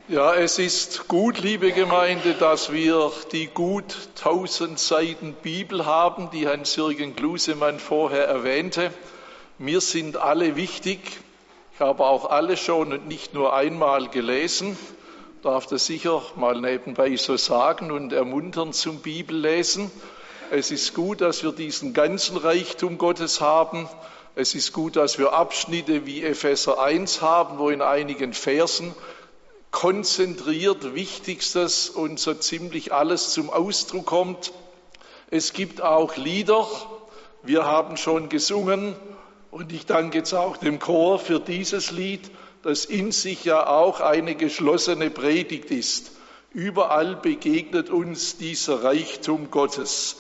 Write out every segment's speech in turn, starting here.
Ja, es ist gut, liebe Gemeinde, dass wir die gut 1000 Seiten Bibel haben, die Hans-Jürgen Glusemann vorher erwähnte. Mir sind alle wichtig. Ich habe auch alle schon und nicht nur einmal gelesen. Ich darf das sicher mal nebenbei so sagen und ermuntern zum Bibellesen. Es ist gut, dass wir diesen ganzen Reichtum Gottes haben. Es ist gut, dass wir Abschnitte wie Epheser 1 haben, wo in einigen Versen konzentriert Wichtigstes und so ziemlich alles zum Ausdruck kommt. Es gibt auch Lieder, wir haben schon gesungen und ich danke jetzt auch dem Chor für dieses Lied, das in sich ja auch eine geschlossene Predigt ist. Überall begegnet uns dieser Reichtum Gottes.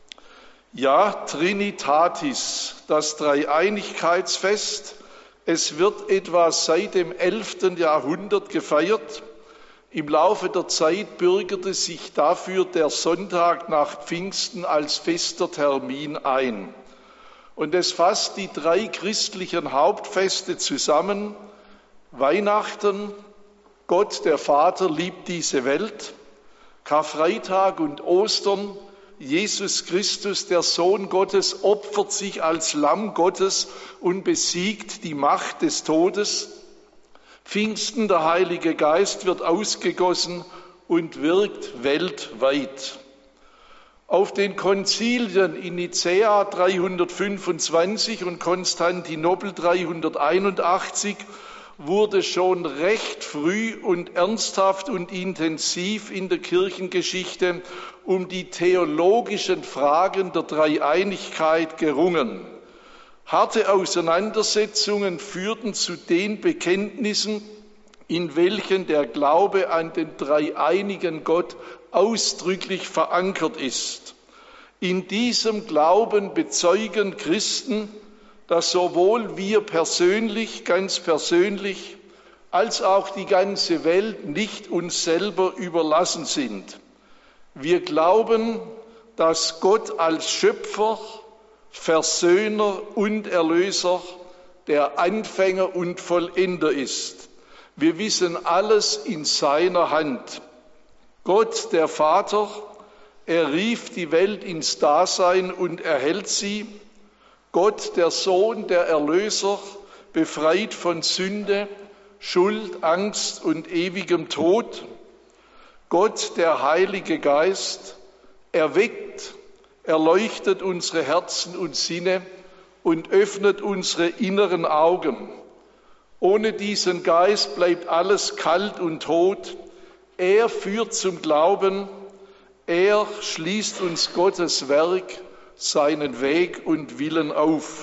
Ja, Trinitatis, das Dreieinigkeitsfest. Es wird etwa seit dem 11. Jahrhundert gefeiert. Im Laufe der Zeit bürgerte sich dafür der Sonntag nach Pfingsten als fester Termin ein. Und es fasst die 3 christlichen Hauptfeste zusammen. Weihnachten, Gott der Vater liebt diese Welt. Karfreitag und Ostern, Jesus Christus, der Sohn Gottes, opfert sich als Lamm Gottes und besiegt die Macht des Todes. Pfingsten, der Heilige Geist wird ausgegossen und wirkt weltweit. Auf den Konzilien in Nicäa 325 und Konstantinopel 381 wurde schon recht früh und ernsthaft und intensiv in der Kirchengeschichte um die theologischen Fragen der Dreieinigkeit gerungen. Harte Auseinandersetzungen führten zu den Bekenntnissen, in welchen der Glaube an den dreieinigen Gott ausdrücklich verankert ist. In diesem Glauben bezeugen Christen, dass sowohl wir persönlich, ganz persönlich, als auch die ganze Welt nicht uns selber überlassen sind. Wir glauben, dass Gott als Schöpfer, Versöhner und Erlöser der Anfänger und Vollender ist. Wir wissen alles in seiner Hand. Gott, der Vater, er rief die Welt ins Dasein und erhält sie. Gott, der Sohn, der Erlöser, befreit von Sünde, Schuld, Angst und ewigem Tod. Gott, der Heilige Geist, erweckt, erleuchtet unsere Herzen und Sinne und öffnet unsere inneren Augen. Ohne diesen Geist bleibt alles kalt und tot. Er führt zum Glauben, er schließt uns Gottes Werk, seinen Weg und Willen auf.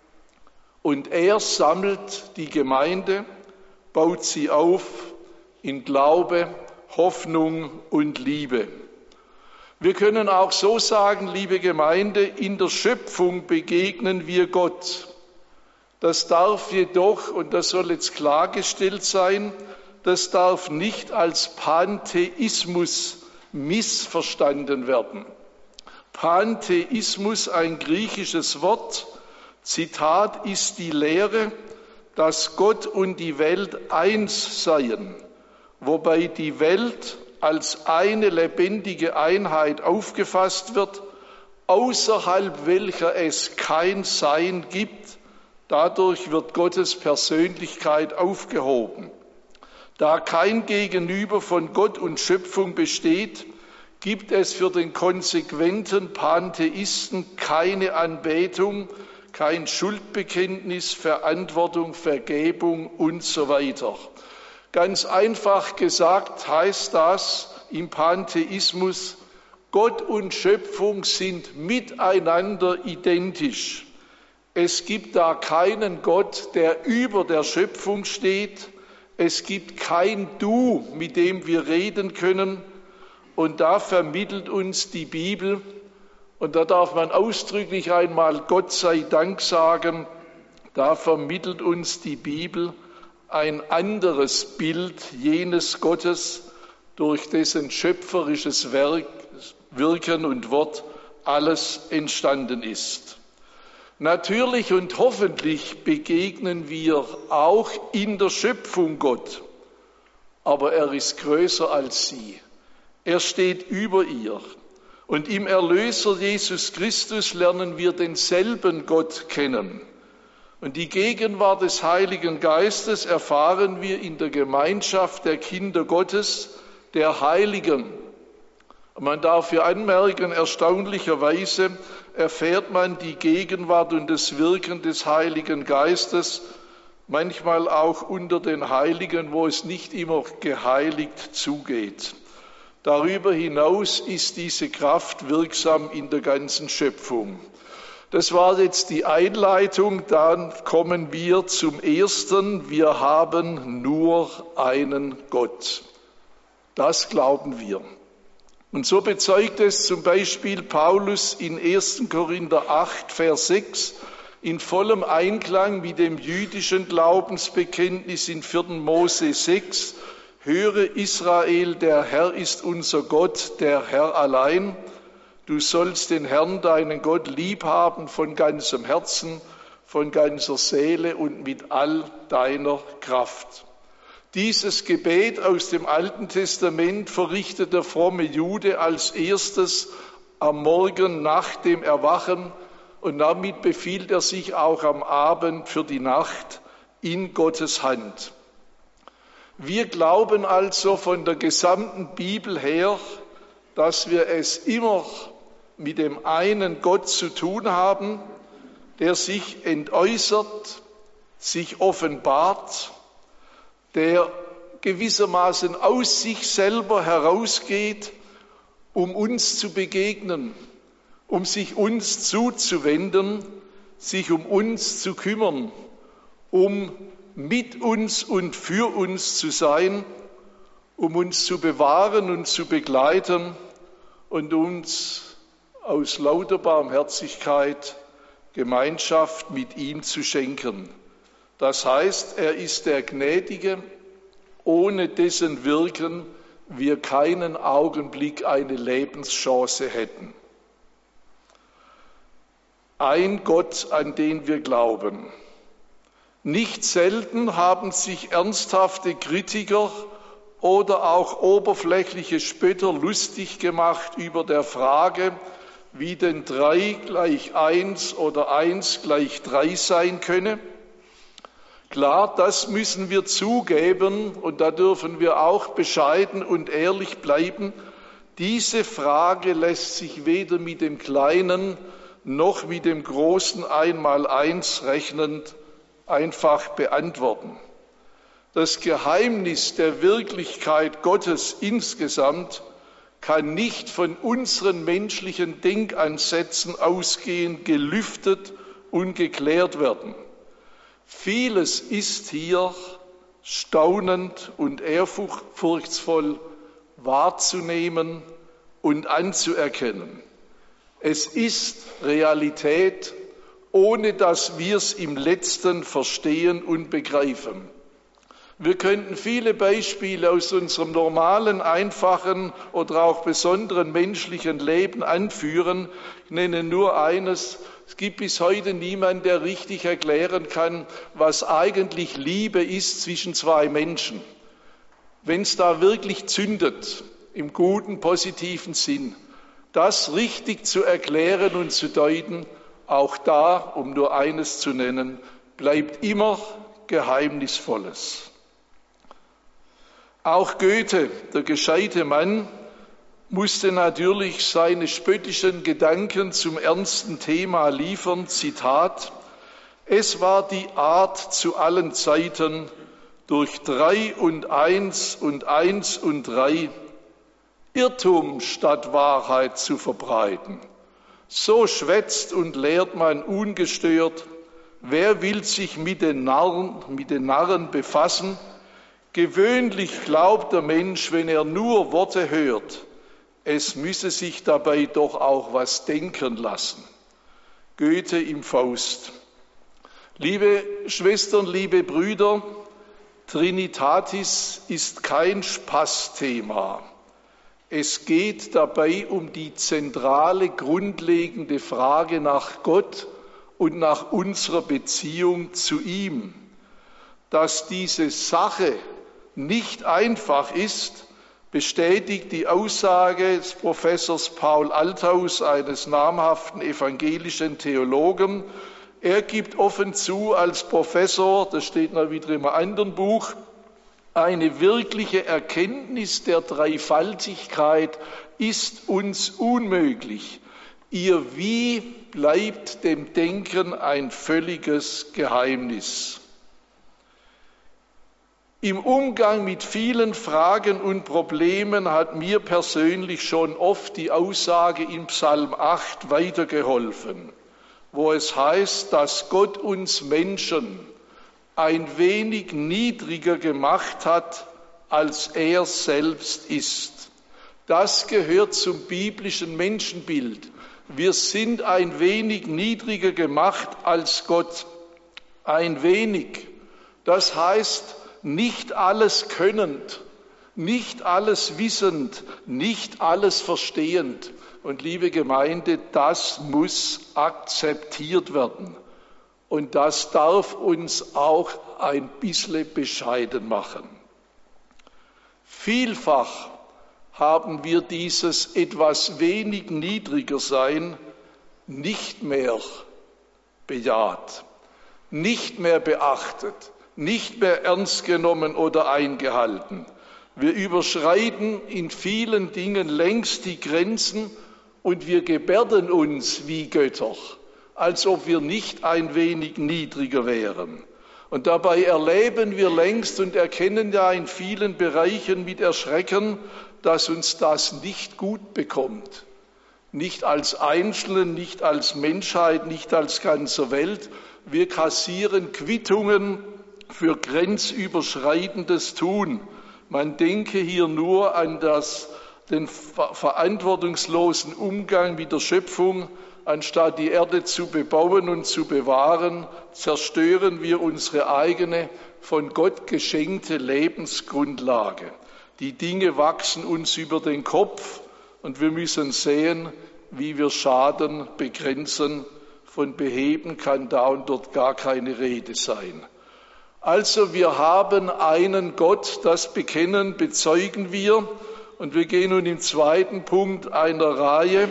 Und er sammelt die Gemeinde, baut sie auf in Glaube, Hoffnung und Liebe. Wir können auch so sagen, liebe Gemeinde, in der Schöpfung begegnen wir Gott. Das darf jedoch, und das soll jetzt klargestellt sein, das darf nicht als Pantheismus missverstanden werden. Pantheismus, ein griechisches Wort, Zitat, ist die Lehre, dass Gott und die Welt eins seien, wobei die Welt als eine lebendige Einheit aufgefasst wird, außerhalb welcher es kein Sein gibt. Dadurch wird Gottes Persönlichkeit aufgehoben. Da kein Gegenüber von Gott und Schöpfung besteht, gibt es für den konsequenten Pantheisten keine Anbetung, kein Schuldbekenntnis, Verantwortung, Vergebung und so weiter. Ganz einfach gesagt heißt das im Pantheismus, Gott und Schöpfung sind miteinander identisch. Es gibt da keinen Gott, der über der Schöpfung steht. Es gibt kein Du, mit dem wir reden können. Und da vermittelt uns die Bibel, und da darf man ausdrücklich einmal Gott sei Dank sagen, da vermittelt uns die Bibel ein anderes Bild jenes Gottes, durch dessen schöpferisches Wirken und Wort alles entstanden ist. Natürlich und hoffentlich begegnen wir auch in der Schöpfung Gott. aber er ist größer als sie. Er steht über ihr. Und im Erlöser Jesus Christus lernen wir denselben Gott kennen. Und die Gegenwart des Heiligen Geistes erfahren wir in der Gemeinschaft der Kinder Gottes, der Heiligen. Und man darf hier anmerken, erstaunlicherweise erfährt man die Gegenwart und das Wirken des Heiligen Geistes manchmal auch unter den Heiligen, wo es nicht immer geheiligt zugeht. Darüber hinaus ist diese Kraft wirksam in der ganzen Schöpfung. Das war jetzt die Einleitung, dann kommen wir zum Ersten. Wir haben nur einen Gott. Das glauben wir. Und so bezeugt es zum Beispiel Paulus in 1. Korinther 8, Vers 6, in vollem Einklang mit dem jüdischen Glaubensbekenntnis in 4. Mose 6, höre Israel, der Herr ist unser Gott, der Herr allein. Du sollst den Herrn, deinen Gott, lieb haben von ganzem Herzen, von ganzer Seele und mit all deiner Kraft. Dieses Gebet aus dem Alten Testament verrichtet der fromme Jude als erstes am Morgen nach dem Erwachen und damit befiehlt er sich auch am Abend für die Nacht in Gottes Hand. Wir glauben also von der gesamten Bibel her, dass wir es immer mit dem einen Gott zu tun haben, der sich entäußert, sich offenbart, der gewissermaßen aus sich selber herausgeht, um uns zu begegnen, um sich uns zuzuwenden, sich um uns zu kümmern, um mit uns und für uns zu sein, um uns zu bewahren und zu begleiten und uns aus lauter Barmherzigkeit Gemeinschaft mit ihm zu schenken. Das heißt, er ist der Gnädige, ohne dessen Wirken wir keinen Augenblick eine Lebenschance hätten. Ein Gott, an den wir glauben. Nicht selten haben sich ernsthafte Kritiker oder auch oberflächliche Spötter lustig gemacht über der Frage, wie denn 3 gleich 1 oder 1 gleich 3 sein könne. Klar, das müssen wir zugeben und da dürfen wir auch bescheiden und ehrlich bleiben. Diese Frage lässt sich weder mit dem kleinen noch mit dem großen Einmaleins rechnend einfach beantworten. Das Geheimnis der Wirklichkeit Gottes insgesamt kann nicht von unseren menschlichen Denkansätzen ausgehend gelüftet und geklärt werden. Vieles ist hier staunend und ehrfurchtsvoll wahrzunehmen und anzuerkennen. Es ist Realität, ohne dass wir es im Letzten verstehen und begreifen. Wir könnten viele Beispiele aus unserem normalen, einfachen oder auch besonderen menschlichen Leben anführen. Ich nenne nur eines. Es gibt bis heute niemanden, der richtig erklären kann, was eigentlich Liebe ist zwischen 2 Menschen. Wenn es da wirklich zündet, im guten, positiven Sinn, das richtig zu erklären und zu deuten, auch da, um nur eines zu nennen, bleibt immer Geheimnisvolles. Auch Goethe, der gescheite Mann, musste natürlich seine spöttischen Gedanken zum ernsten Thema liefern. Zitat: Es war die Art zu allen Zeiten, durch 3 und 1 und 1 und 3 Irrtum statt Wahrheit zu verbreiten. So schwätzt und lehrt man ungestört. Wer will sich mit den Narren befassen? Gewöhnlich glaubt der Mensch, wenn er nur Worte hört, es müsse sich dabei doch auch was denken lassen. Goethe im Faust. Liebe Schwestern, liebe Brüder, Trinitatis ist kein Spaßthema. Es geht dabei um die zentrale, grundlegende Frage nach Gott und nach unserer Beziehung zu ihm. Dass diese Sache nicht einfach ist, bestätigt die Aussage des Professors Paul Althaus, eines namhaften evangelischen Theologen. Er gibt offen zu als Professor, das steht noch wieder in einem anderen Buch, eine wirkliche Erkenntnis der Dreifaltigkeit ist uns unmöglich. Ihr Wie bleibt dem Denken ein völliges Geheimnis. Im Umgang mit vielen Fragen und Problemen hat mir persönlich schon oft die Aussage im Psalm 8 weitergeholfen, wo es heißt, dass Gott uns Menschen ein wenig niedriger gemacht hat, als er selbst ist. Das gehört zum biblischen Menschenbild. Wir sind ein wenig niedriger gemacht als Gott. Ein wenig. Das heißt, nicht alles könnend, nicht alles wissend, nicht alles verstehend. Und liebe Gemeinde, das muss akzeptiert werden. Und das darf uns auch ein bisschen bescheiden machen. Vielfach haben wir dieses etwas wenig niedriger Sein nicht mehr bejaht, nicht mehr beachtet, nicht mehr ernst genommen oder eingehalten. Wir überschreiten in vielen Dingen längst die Grenzen und wir gebärden uns wie Götter, als ob wir nicht ein wenig niedriger wären. Und dabei erleben wir längst und erkennen ja in vielen Bereichen mit Erschrecken, dass uns das nicht gut bekommt. Nicht als Einzelnen, nicht als Menschheit, nicht als ganze Welt. Wir kassieren Quittungen für grenzüberschreitendes Tun. Man denke hier nur an den verantwortungslosen Umgang mit der Schöpfung. Anstatt die Erde zu bebauen und zu bewahren, zerstören wir unsere eigene, von Gott geschenkte Lebensgrundlage. Die Dinge wachsen uns über den Kopf und wir müssen sehen, wie wir Schaden begrenzen. Von beheben kann da und dort gar keine Rede sein. Also wir haben einen Gott, das bekennen, bezeugen wir. Und wir gehen nun im zweiten Punkt einer Reihe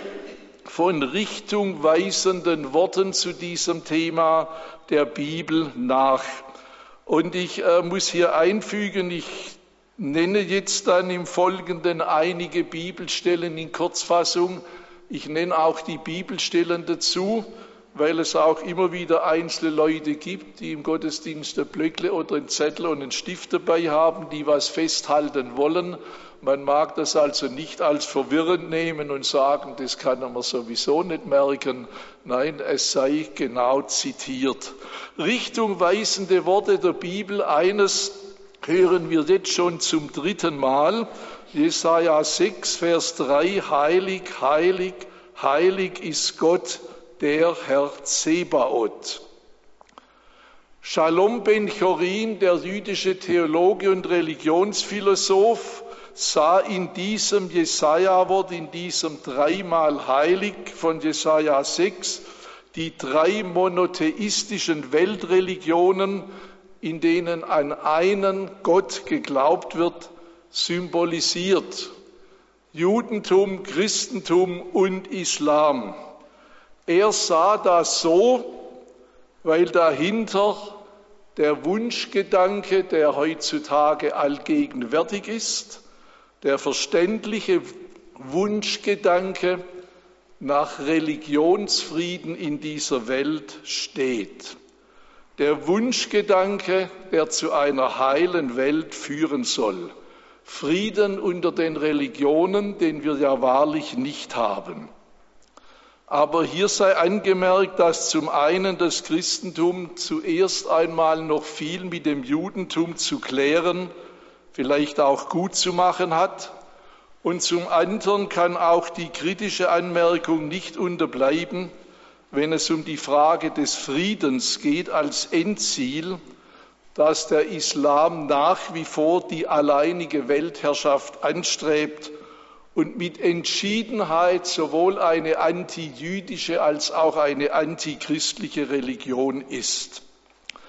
von richtungweisenden Worten zu diesem Thema der Bibel nach. Und ich muss hier einfügen, ich nenne jetzt dann im Folgenden einige Bibelstellen in Kurzfassung. Ich nenne auch die Bibelstellen dazu, weil es auch immer wieder einzelne Leute gibt, die im Gottesdienst ein Blöckle oder einen Zettel und einen Stift dabei haben, die was festhalten wollen. Man mag das also nicht als verwirrend nehmen und sagen, das kann man sowieso nicht merken. Nein, es sei genau zitiert. Richtungweisende Worte der Bibel, eines hören wir jetzt schon zum 3. Mal. Jesaja 6, Vers 3, heilig, heilig, heilig ist Gott, der Herr Zebaoth. Shalom ben Chorin, der jüdische Theologe und Religionsphilosoph, sah in diesem Jesaja-Wort, in diesem dreimal heilig von Jesaja 6, die 3 monotheistischen Weltreligionen, in denen an einen Gott geglaubt wird, symbolisiert. Judentum, Christentum und Islam. Er sah das so, weil dahinter der Wunschgedanke, der heutzutage allgegenwärtig ist, der verständliche Wunschgedanke nach Religionsfrieden in dieser Welt steht. Der Wunschgedanke, der zu einer heilen Welt führen soll. Frieden unter den Religionen, den wir ja wahrlich nicht haben. Aber hier sei angemerkt, dass zum einen das Christentum zuerst einmal noch viel mit dem Judentum zu klären, vielleicht auch gut zu machen hat. Und zum anderen kann auch die kritische Anmerkung nicht unterbleiben, wenn es um die Frage des Friedens geht als Endziel, dass der Islam nach wie vor die alleinige Weltherrschaft anstrebt und mit Entschiedenheit sowohl eine antijüdische als auch eine antichristliche Religion ist.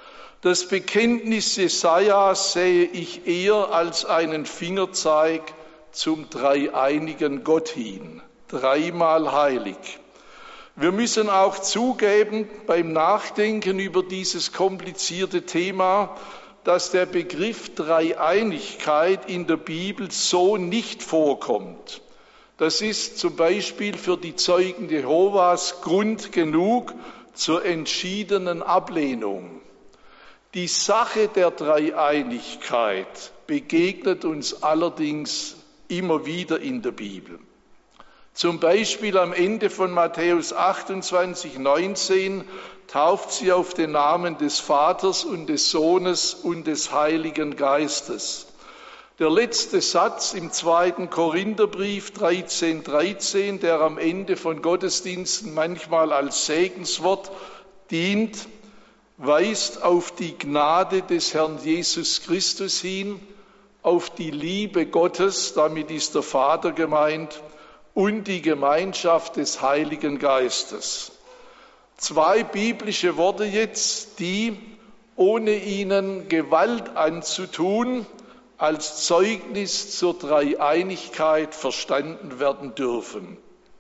Das Bekenntnis Jesajas sehe ich eher als einen Fingerzeig zum dreieinigen Gott hin, dreimal heilig. Wir müssen auch zugeben, beim Nachdenken über dieses komplizierte Thema, dass der Begriff Dreieinigkeit in der Bibel so nicht vorkommt. Das ist zum Beispiel für die Zeugen Jehovas Grund genug zur entschiedenen Ablehnung. Die Sache der Dreieinigkeit begegnet uns allerdings immer wieder in der Bibel. Zum Beispiel am Ende von Matthäus 28, 19 tauft sie auf den Namen des Vaters und des Sohnes und des Heiligen Geistes. Der letzte Satz im 2. Korintherbrief 13,13, der am Ende von Gottesdiensten manchmal als Segenswort dient, weist auf die Gnade des Herrn Jesus Christus hin, auf die Liebe Gottes, damit ist der Vater gemeint, und die Gemeinschaft des Heiligen Geistes. 2 biblische Worte jetzt, die, ohne ihnen Gewalt anzutun, als Zeugnis zur Dreieinigkeit verstanden werden dürfen.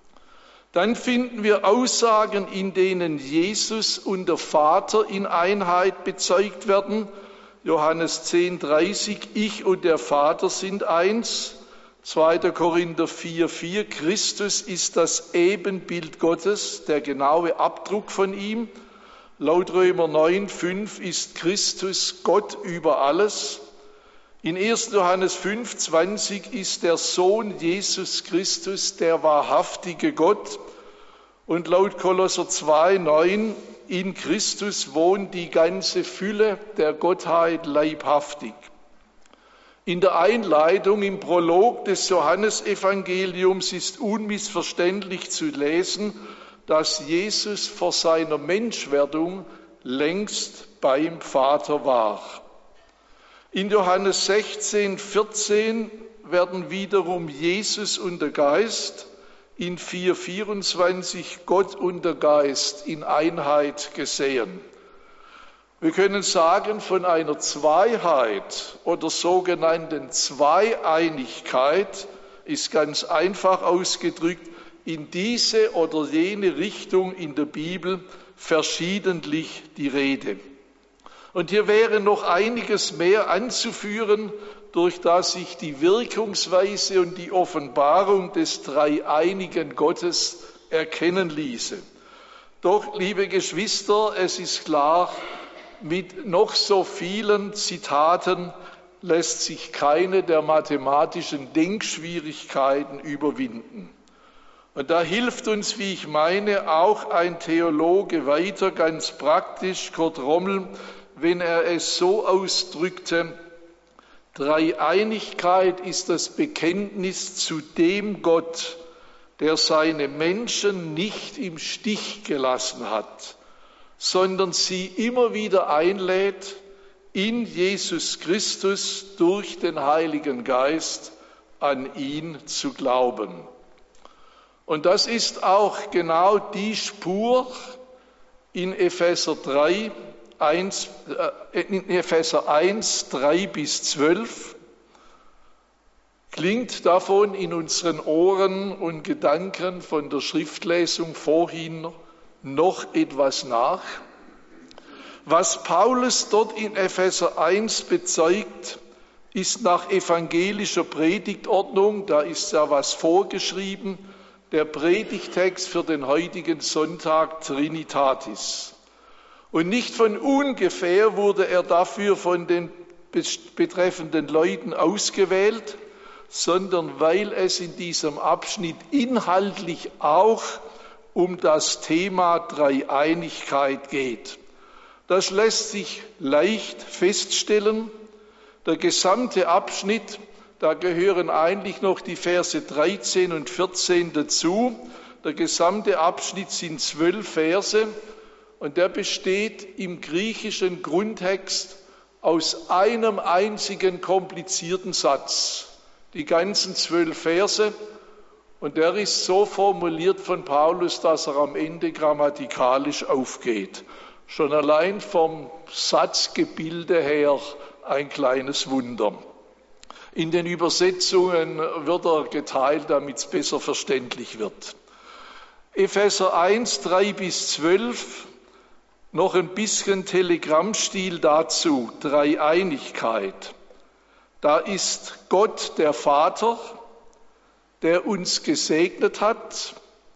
Dann finden wir Aussagen, in denen Jesus und der Vater in Einheit bezeugt werden. Johannes 10,30, ich und der Vater sind eins. 2. Korinther 4,4, Christus ist das Ebenbild Gottes, der genaue Abdruck von ihm. Laut Römer 9,5 ist Christus Gott über alles. In 1. Johannes 5,20 ist der Sohn Jesus Christus der wahrhaftige Gott. Und laut Kolosser 2,9, in Christus wohnt die ganze Fülle der Gottheit leibhaftig. In der Einleitung im Prolog des Johannesevangeliums ist unmissverständlich zu lesen, dass Jesus vor seiner Menschwerdung längst beim Vater war. In Johannes 16,14 werden wiederum Jesus und der Geist, in 4,24 Gott und der Geist in Einheit gesehen. Wir können sagen, von einer Zweiheit oder sogenannten Zweieinigkeit ist ganz einfach ausgedrückt in diese oder jene Richtung in der Bibel verschiedentlich die Rede. Und hier wäre noch einiges mehr anzuführen, durch das sich die Wirkungsweise und die Offenbarung des dreieinigen Gottes erkennen ließe. Doch, liebe Geschwister, es ist klar, mit noch so vielen Zitaten lässt sich keine der mathematischen Denkschwierigkeiten überwinden. Und da hilft uns, wie ich meine, auch ein Theologe weiter, ganz praktisch, Kurt Rommel, wenn er es so ausdrückte: Dreieinigkeit ist das Bekenntnis zu dem Gott, der seine Menschen nicht im Stich gelassen hat, sondern sie immer wieder einlädt, in Jesus Christus durch den Heiligen Geist an ihn zu glauben. Und das ist auch genau die Spur in Epheser 1, 3 bis 12. Klingt davon in unseren Ohren und Gedanken von der Schriftlesung vorhin noch etwas nach? Was Paulus dort in Epheser 1 bezeugt, ist nach evangelischer Predigtordnung, da ist ja was vorgeschrieben, der Predigtext für den heutigen Sonntag Trinitatis. Und nicht von ungefähr wurde er dafür von den betreffenden Leuten ausgewählt, sondern weil es in diesem Abschnitt inhaltlich auch um das Thema Dreieinigkeit geht. Das lässt sich leicht feststellen. Der gesamte Abschnitt, da gehören eigentlich noch die Verse 13 und 14 dazu. Der gesamte Abschnitt sind 12 Verse und der besteht im griechischen Grundtext aus einem einzigen komplizierten Satz. Die ganzen 12 Verse. Und der ist so formuliert von Paulus, dass er am Ende grammatikalisch aufgeht. Schon allein vom Satzgebilde her ein kleines Wunder. In den Übersetzungen wird er geteilt, damit es besser verständlich wird. Epheser 1, 3-12, noch ein bisschen Telegrammstil dazu, Dreieinigkeit. Da ist Gott der Vater, der uns gesegnet hat,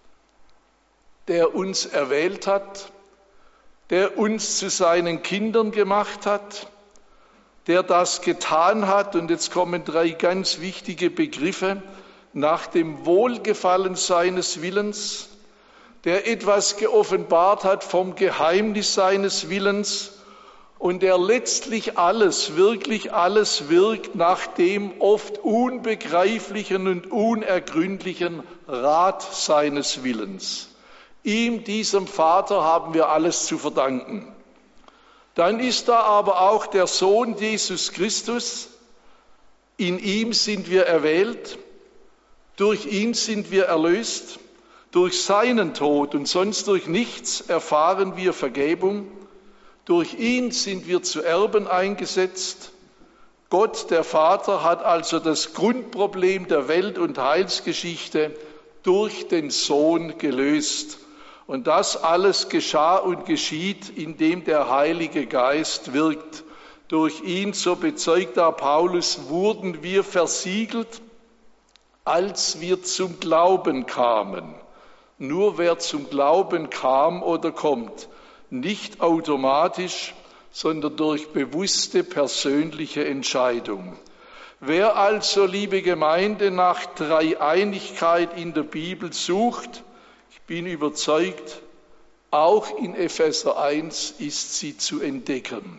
der uns erwählt hat, der uns zu seinen Kindern gemacht hat, der das getan hat, und jetzt kommen 3 ganz wichtige Begriffe, nach dem Wohlgefallen seines Willens, der etwas geoffenbart hat vom Geheimnis seines Willens und der letztlich alles, wirklich alles wirkt nach dem oft unbegreiflichen und unergründlichen Rat seines Willens. Ihm, diesem Vater, haben wir alles zu verdanken. Dann ist da aber auch der Sohn Jesus Christus. In ihm sind wir erwählt, durch ihn sind wir erlöst, durch seinen Tod und sonst durch nichts erfahren wir Vergebung. Durch ihn sind wir zu Erben eingesetzt. Gott, der Vater, hat also das Grundproblem der Welt- und Heilsgeschichte durch den Sohn gelöst. Und das alles geschah und geschieht, indem der Heilige Geist wirkt. Durch ihn, so bezeugt da Paulus, wurden wir versiegelt, als wir zum Glauben kamen. Nur wer zum Glauben kam oder kommt, nicht automatisch, sondern durch bewusste persönliche Entscheidung. Wer also, liebe Gemeinde, nach Dreieinigkeit in der Bibel sucht, ich bin überzeugt, auch in Epheser 1 ist sie zu entdecken.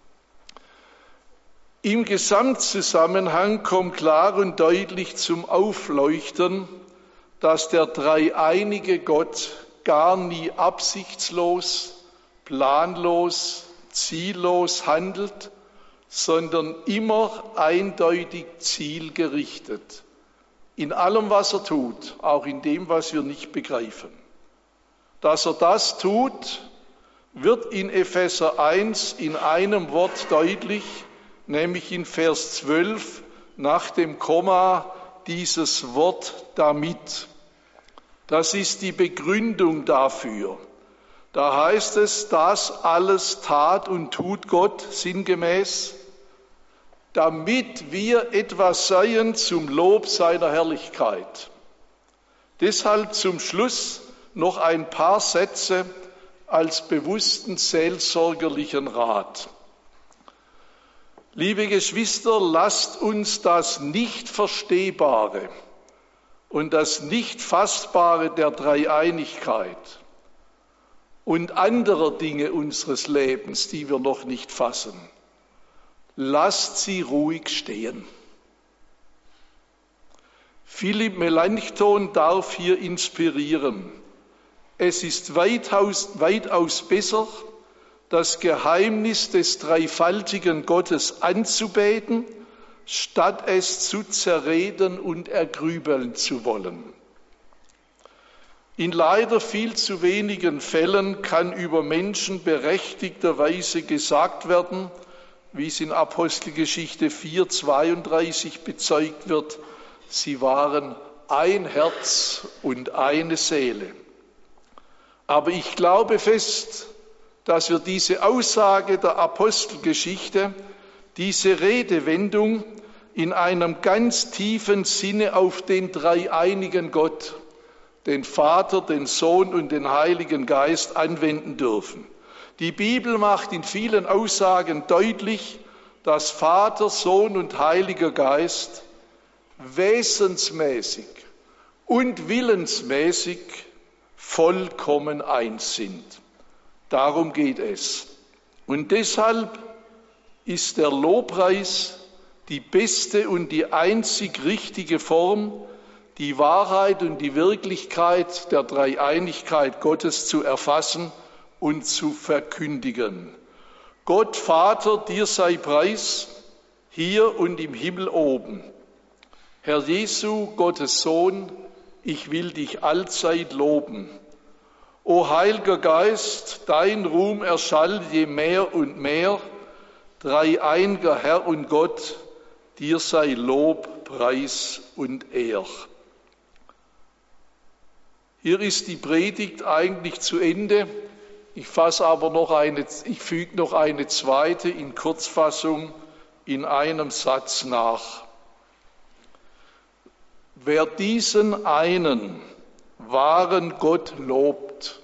Im Gesamtzusammenhang kommt klar und deutlich zum Aufleuchten, dass der dreieinige Gott gar nie absichtslos, planlos, ziellos handelt, sondern immer eindeutig zielgerichtet. In allem, was er tut, auch in dem, was wir nicht begreifen. Dass er das tut, wird in Epheser 1 in einem Wort deutlich, nämlich in Vers 12 nach dem Komma dieses Wort damit. Das ist die Begründung dafür. Da heißt es, das alles tat und tut Gott sinngemäß, damit wir etwas seien zum Lob seiner Herrlichkeit. Deshalb zum Schluss noch ein paar Sätze als bewussten seelsorgerlichen Rat. Liebe Geschwister, lasst uns das Nicht-Verstehbare und das Nicht-Fassbare der Dreieinigkeit und anderer Dinge unseres Lebens, die wir noch nicht fassen, lasst sie ruhig stehen. Philipp Melanchthon darf hier inspirieren. Es ist weitaus besser, das Geheimnis des dreifaltigen Gottes anzubeten, statt es zu zerreden und ergrübeln zu wollen. In leider viel zu wenigen Fällen kann über Menschen berechtigterweise gesagt werden, wie es in Apostelgeschichte 4,32 bezeugt wird, sie waren ein Herz und eine Seele. Aber ich glaube fest, dass wir diese Aussage der Apostelgeschichte, diese Redewendung in einem ganz tiefen Sinne auf den dreieinigen Gott, den Vater, den Sohn und den Heiligen Geist anwenden dürfen. Die Bibel macht in vielen Aussagen deutlich, dass Vater, Sohn und Heiliger Geist wesensmäßig und willensmäßig vollkommen eins sind. Darum geht es. Und deshalb ist der Lobpreis die beste und die einzig richtige Form, die Wahrheit und die Wirklichkeit der Dreieinigkeit Gottes zu erfassen und zu verkündigen. Gott, Vater, dir sei Preis, hier und im Himmel oben. Herr Jesu, Gottes Sohn, ich will dich allzeit loben. O Heiliger Geist, dein Ruhm erschallt je mehr und mehr. Dreieiniger Herr und Gott, dir sei Lob, Preis und Ehr. Hier ist die Predigt eigentlich zu Ende. Ich füge noch eine zweite in Kurzfassung in einem Satz nach. Wer diesen einen wahren Gott lobt,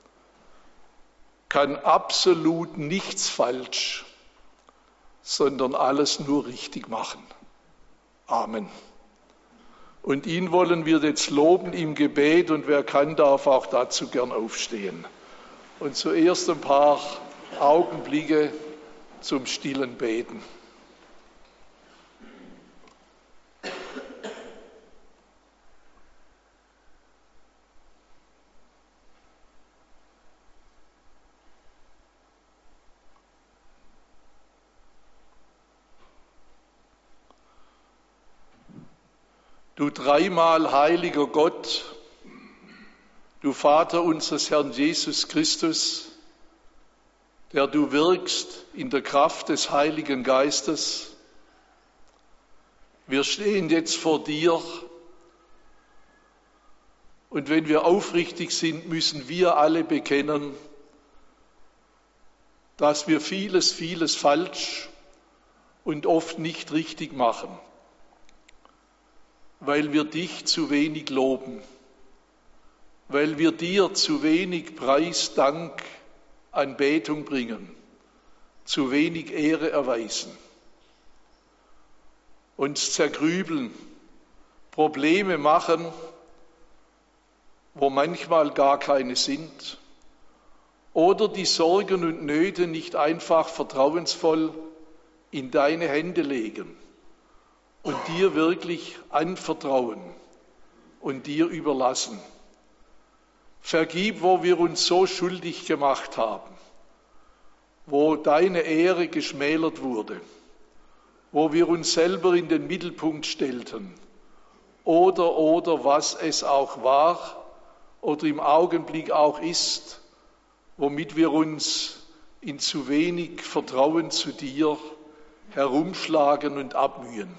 kann absolut nichts falsch, sondern alles nur richtig machen. Amen. Und ihn wollen wir jetzt loben im Gebet und wer kann, darf auch dazu gern aufstehen. Und zuerst ein paar Augenblicke zum stillen Beten. Du dreimal heiliger Gott, du Vater unseres Herrn Jesus Christus, der du wirkst in der Kraft des Heiligen Geistes, wir stehen jetzt vor dir und wenn wir aufrichtig sind, müssen wir alle bekennen, dass wir vieles falsch und oft nicht richtig machen, weil wir dich zu wenig loben, weil wir dir zu wenig Preis, Dank, Anbetung bringen, zu wenig Ehre erweisen, uns zergrübeln, Probleme machen, wo manchmal gar keine sind, oder die Sorgen und Nöte nicht einfach vertrauensvoll in deine Hände legen und dir wirklich anvertrauen und dir überlassen. Vergib, wo wir uns so schuldig gemacht haben, wo deine Ehre geschmälert wurde, wo wir uns selber in den Mittelpunkt stellten oder was es auch war oder im Augenblick auch ist, womit wir uns in zu wenig Vertrauen zu dir herumschlagen und abmühen.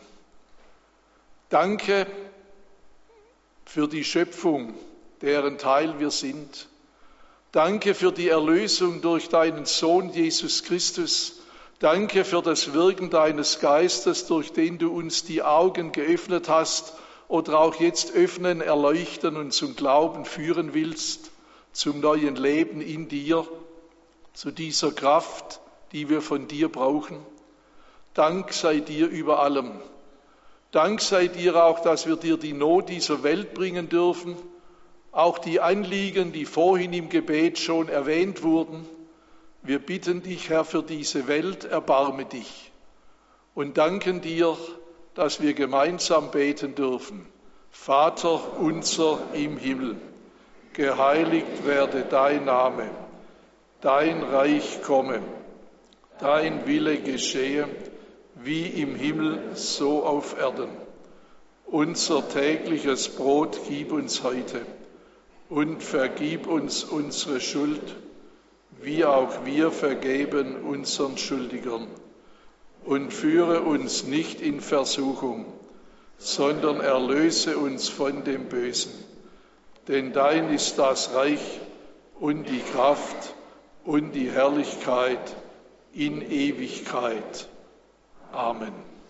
Danke für die Schöpfung, deren Teil wir sind. Danke für die Erlösung durch deinen Sohn Jesus Christus. Danke für das Wirken deines Geistes, durch den du uns die Augen geöffnet hast oder auch jetzt öffnen, erleuchten und zum Glauben führen willst, zum neuen Leben in dir, zu dieser Kraft, die wir von dir brauchen. Dank sei dir über allem. Dank sei dir auch, dass wir dir die Not dieser Welt bringen dürfen, auch die Anliegen, die vorhin im Gebet schon erwähnt wurden. Wir bitten dich, Herr, für diese Welt, erbarme dich und danken dir, dass wir gemeinsam beten dürfen. Vater unser im Himmel, geheiligt werde dein Name, dein Reich komme, dein Wille geschehe, wie im Himmel, so auf Erden. Unser tägliches Brot gib uns heute und vergib uns unsere Schuld, wie auch wir vergeben unseren Schuldigern. Und führe uns nicht in Versuchung, sondern erlöse uns von dem Bösen. Denn dein ist das Reich und die Kraft und die Herrlichkeit in Ewigkeit. Amen.